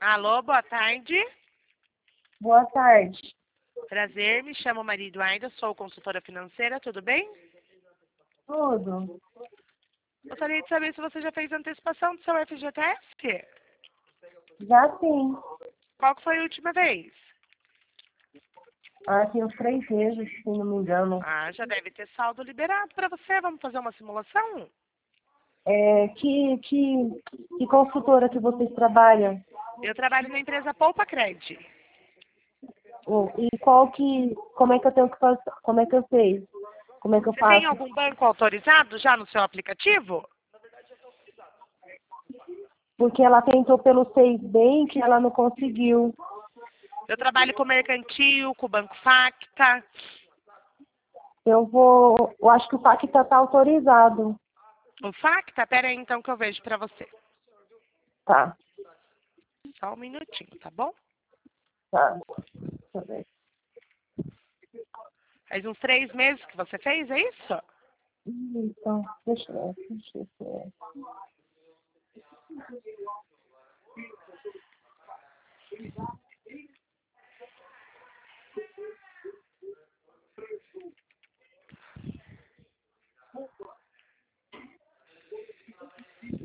Alô, boa tarde. Boa tarde. Prazer, me chamo Maria Eduarda, sou consultora financeira, tudo bem? Tudo? Gostaria de saber se você já fez antecipação do seu FGTS. Já sim. Qual que foi a última vez? Tem uns 3 meses, se não me engano. Já deve ter saldo liberado para você. Vamos fazer uma simulação? Que consultora que vocês trabalham? Eu trabalho na empresa Poupa Cred. E como é que eu tenho que fazer? Como é que eu sei? Como é que eu Você tem faço? algum banco autorizado já no seu aplicativo? Porque ela tentou pelo Seis Bank e ela não conseguiu. Eu trabalho com Mercantil, com o Banco Facta. Eu acho que o Pacta está autorizado. O Facta? Pera aí então que eu vejo para você. Tá, Só um minutinho, tá bom? tá. Deixa eu ver. Faz uns 3 meses que você fez, é isso? Então, deixa eu ver.